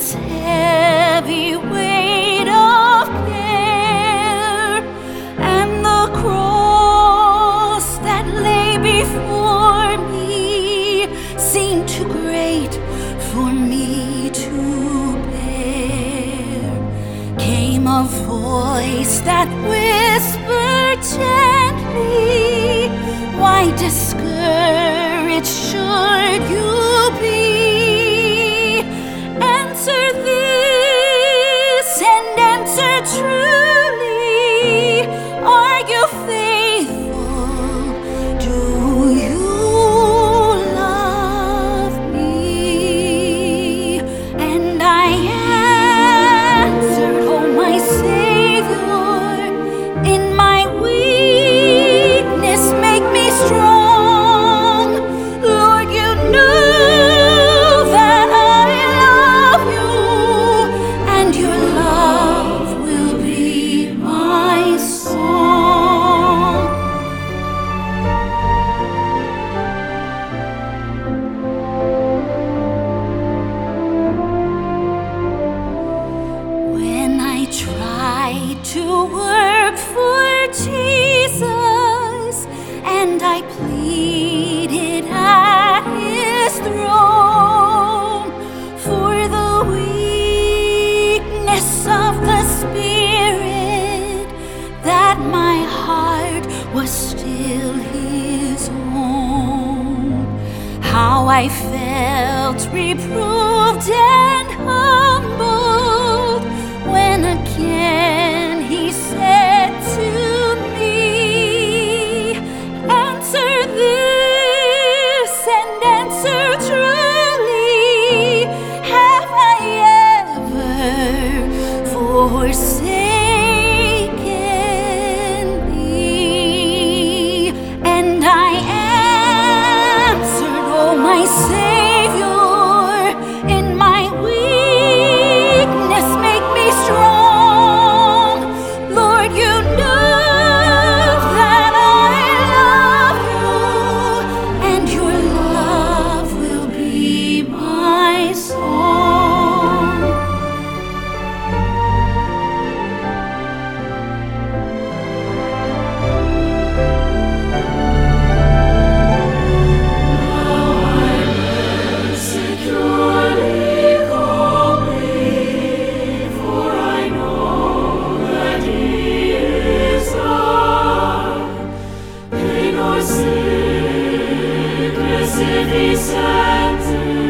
this heavy weight of care, and the cross that lay before me seemed too great for me to bear. Came a voice that whispered gently, "Why discouraged should you be? Answer this and answer truly. Are you faithful? Do you love me?" And I answered, "Oh, my Savior, in my weakness make me strong. Lord, you know that I love you, and your love will be my song." When I tried to work for Jesus, and I pleaded at his throne for the weakness of the Spirit, that my heart was still his own. How I felt reproved and humbled when again he said to me, "Answer this and answer truly. Have I ever forsaken thee?" And I answered, "Oh, my Savior, in my weakness make me strong. Lord, you know that I love you, and your love will be my song." Securely call me, for I know that he is thine. Pain or sickness, if he sends it,